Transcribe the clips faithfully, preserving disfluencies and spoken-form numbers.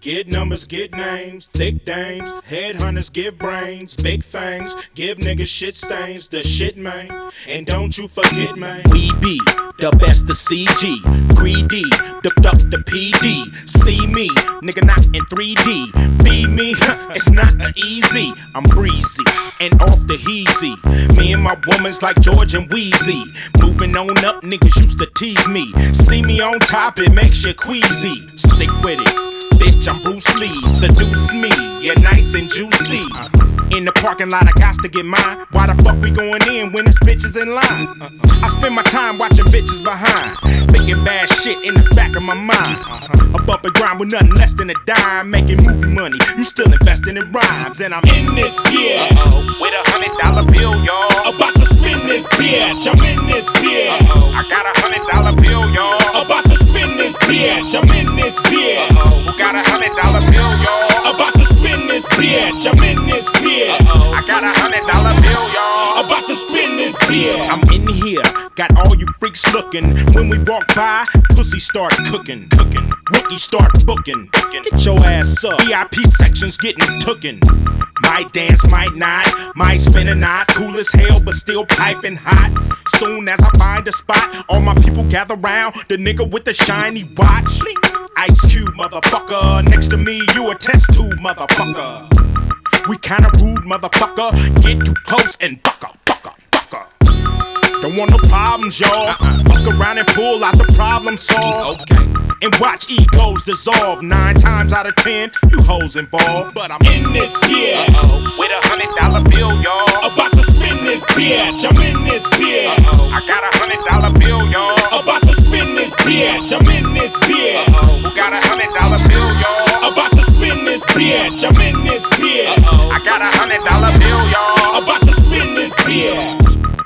Get numbers, get names, thick dames, headhunters give brains, big things, give niggas shit stains, the shit man, and don't you forget man. We be the best of C G, greedy, dipped up the P D, see me, nigga not in three D, be me, it's not a easy, I'm breezy, and off the heezy, me and my woman's like George and Wheezy, moving on up, niggas used to tease me, see me on top, it makes you queasy, sick with it. Bitch, I'm Bruce Lee, seduce me, yeah, nice and juicy. In the parking lot, I got to get mine. Why the fuck we going in when this bitch is in line? I spend my time watching bitches behind, thinking bad shit in the back of my mind. A bump and grind with nothing less than a dime, making movie money. You still investing in rhymes, and I'm in this bitch with a hundred dollar bill, y'all. About to spin this bitch, I'm in this bitch. I got a hundred dollar bill, y'all. About to spin this bitch, I'm in this bitch. Who got a hundred dollar bill, y'all? About to spin this bitch, I'm in this bitch. I got a hundred dollar bill, y'all. About to spin this bitch. I'm in here, got all you freaks looking. When we walk by, pussy start cooking. Cooking. Rookie start booking. Get your ass up. V I P sections getting tookin'. Might dance, might not. Might spin a knot. Cool as hell, but still piping hot. Soon as I find a spot, all my people gather round. The nigga with the shiny watch. Ice Cube, motherfucker. Next to me, you a test tube, motherfucker. We kinda rude, motherfucker. Get too close and fucker, fucker, fucker. Don't want no problems, y'all. Uh-uh. Fuck around and pull out the problem solved. Okay. And watch egos dissolve. Nine times out of ten, you hoes involved. But I'm in this bitch uh-oh, with a hundred dollar bill, y'all. About to spin this bitch. I'm in this bitch. Uh-oh. I got a hundred dollar bill, y'all. About to spin this bitch. I'm in this bitch. Uh-oh. Who got a hundred dollar bill, y'all? About to spin this bitch. I'm in this bitch. Uh-oh. I got a hundred dollar bill, y'all. About to spin this bitch.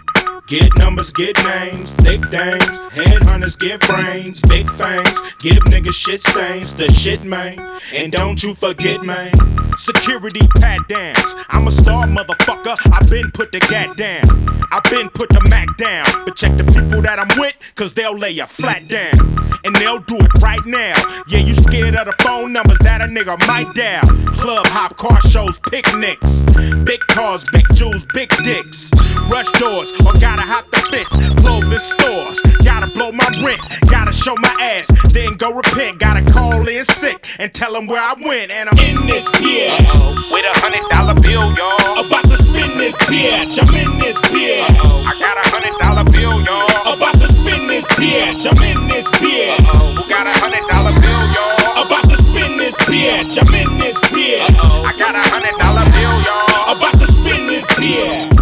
Get numbers, get names, thick dames, headhunters give brains, big things, give niggas shit stains, the shit man, and don't you forget man, security pat downs, I'm a star motherfucker, I been put the gat down, I been put the Mac down, but check the people that I'm with, cause they'll lay you flat down, and they'll do it right now, yeah you scared of the phone numbers that a nigga might dial, club hop, car shows, picnics, big cars, big jewels, big dicks, rush doors, or gotta hop the fence, clothing stores, gotta blow my rent, gotta show my ass, then go repent, gotta call in sick and tell them where I went, and I'm in this bitch uh-oh, with a hundred dollar bill, y'all. About to spin this bitch, I'm in this bitch. Uh-oh. I got a hundred dollar bill, y'all. About to spin this bitch, I'm in this bitch. Uh-oh. Who got a hundred dollar bill, y'all? About to spin this bitch, I'm in this bitch. Uh-oh. I got a hundred dollar bill, y'all. About to spin this bitch.